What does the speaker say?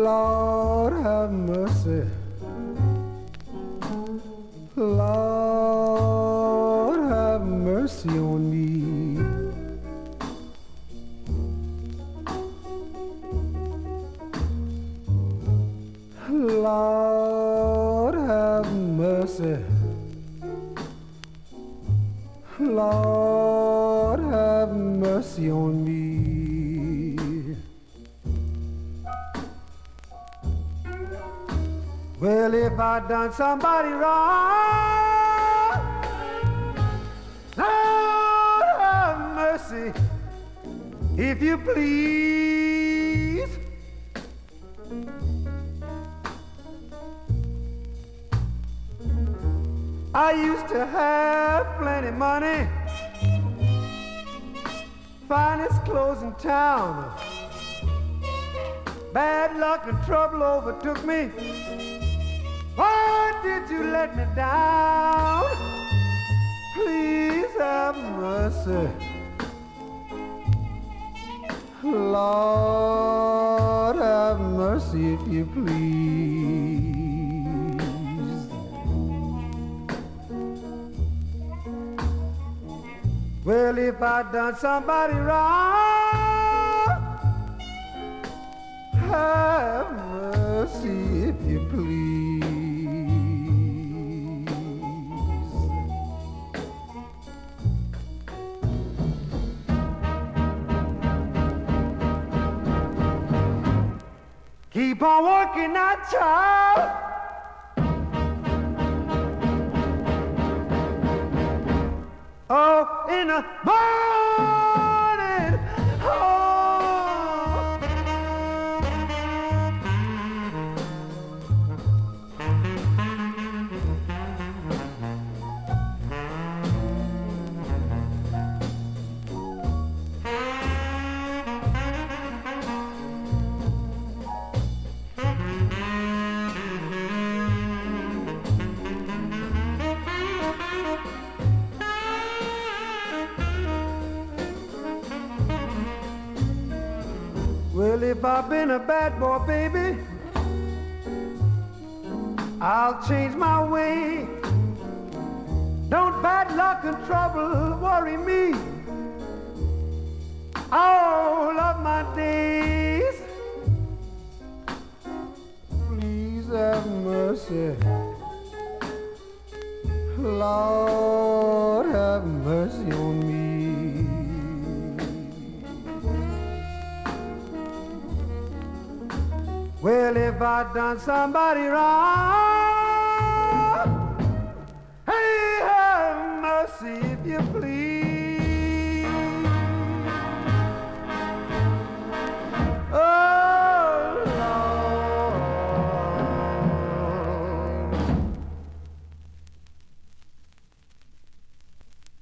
Lord have mercy. Lord have mercy on me. Lord have mercy. Lord have mercy on me. Well, if I done somebody wrong, Lord have mercy, if you please. I used to have plenty money, finest clothes in town. Bad luck and trouble overtook me. Why did you let me down? Please have mercy. Lord have mercy if you please. Well, if I done somebody wrong, have mercy if you please. Keep on working now, child. Oh, in the morning, oh. Well, if I've been a bad boy, baby, I'll change my way. Don't bad luck and trouble worry me all of my days. Please have mercy. Lord have mercy on me. Well, if I done somebody wrong, hey, have mercy if you please.